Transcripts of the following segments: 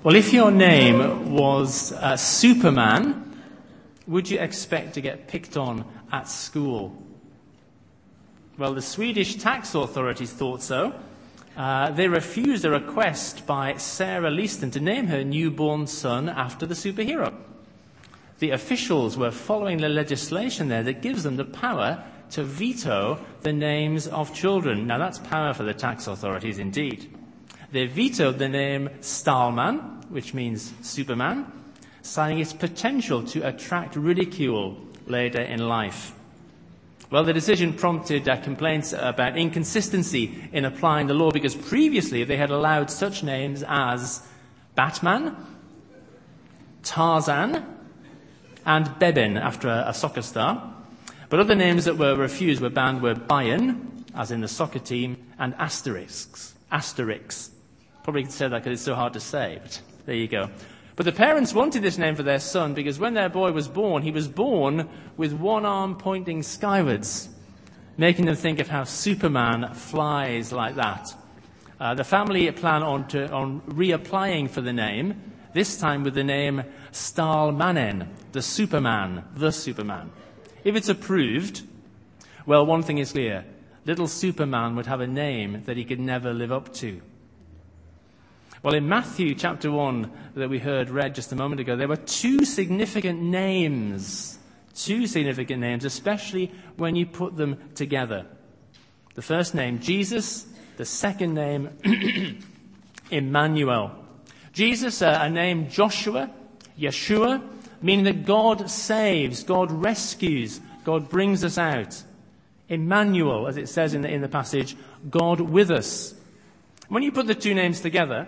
Well, if your name was Superman, would you expect to get picked on at school? Well, the Swedish tax authorities thought so. They refused a request by Sarah Leaston to name her newborn son after the superhero. The officials were following the legislation there that gives them the power to veto the names of children. Now, that's power for the tax authorities indeed. They vetoed the name Stålman, which means Superman, citing its potential to attract ridicule later in life. Well, the decision prompted complaints about inconsistency in applying the law, because previously they had allowed such names as Batman, Tarzan, and Beben, after a soccer star. But other names that were refused were banned were Bayern, as in the soccer team, and Asterix. Probably said that because it's so hard to say, but there you go. But the parents wanted this name for their son because when their boy was born, he was born with one arm pointing skywards, making them think of how Superman flies like that. The family plan on reapplying for the name, this time with the name Stålmannen, the Superman. If it's approved, well, one thing is clear. Little Superman would have a name that he could never live up to. Well, in Matthew chapter 1 that we heard read just a moment ago, there were two significant names, especially when you put them together. The first name, Jesus. The second name, Emmanuel. Jesus, a name Joshua, Yeshua, meaning that God saves, God rescues, God brings us out. Emmanuel, as it says in the passage, God with us. When you put the two names together,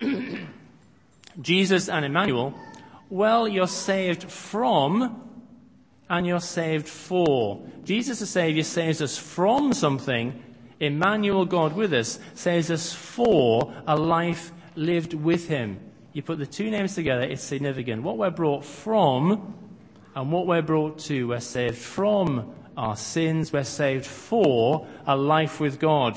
Jesus and Emmanuel, well, you're saved from and you're saved for. Jesus, the Savior, saves us from something. Emmanuel, God with us, saves us for a life lived with him. You put the two names together, it's significant. What we're brought from and what we're brought to. We're saved from our sins. We're saved for a life with God.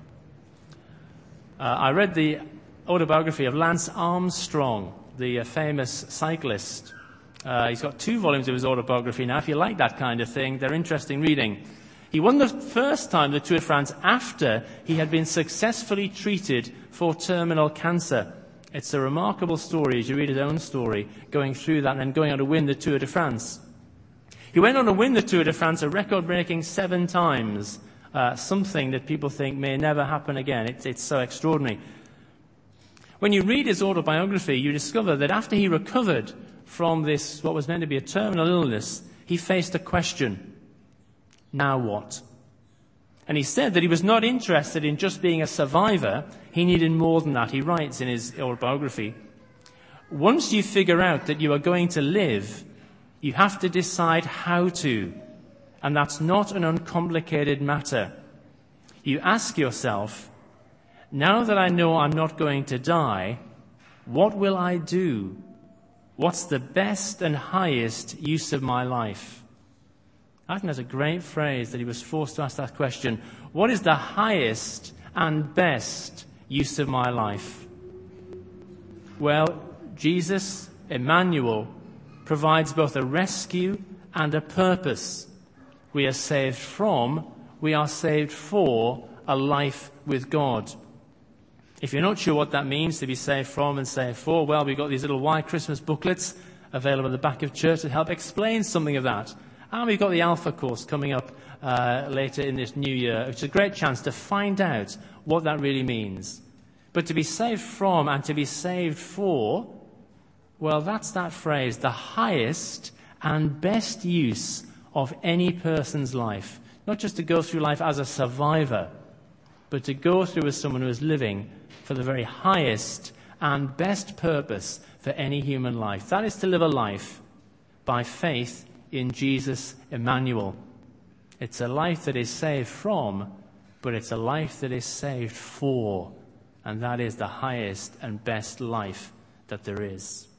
I read the autobiography of Lance Armstrong, the famous cyclist. He's got 2 volumes of his autobiography now. If you like that kind of thing, they're interesting reading. He won the first time the Tour de France after he had been successfully treated for terminal cancer. It's a remarkable story as you read his own story, going through that and then going on to win the Tour de France. He went on to win the Tour de France a record-breaking 7 times, something that people think may never happen again. It's so extraordinary. When you read his autobiography, you discover that after he recovered from this, what was meant to be a terminal illness, he faced a question. Now what? And he said that he was not interested in just being a survivor. He needed more than that. He writes in his autobiography, once you figure out that you are going to live, you have to decide how to. And that's not an uncomplicated matter. You ask yourself, now that I know I'm not going to die, what will I do? What's the best and highest use of my life? I think that's a great phrase that he was forced to ask that question. What is the highest and best use of my life? Well, Jesus, Emmanuel, provides both a rescue and a purpose. We are saved from, we are saved for a life with God. If you're not sure what that means, to be saved from and saved for, well, we've got these little Why Christmas booklets available at the back of church that help explain something of that. And we've got the Alpha course coming up later in this new year, which is a great chance to find out what that really means. But to be saved from and to be saved for, well, that's that phrase, the highest and best use of any person's life. Not just to go through life as a survivor, but to go through as someone who is living for the very highest and best purpose for any human life. That is to live a life by faith in Jesus, Emmanuel. It's a life that is saved from, but it's a life that is saved for. And that is the highest and best life that there is.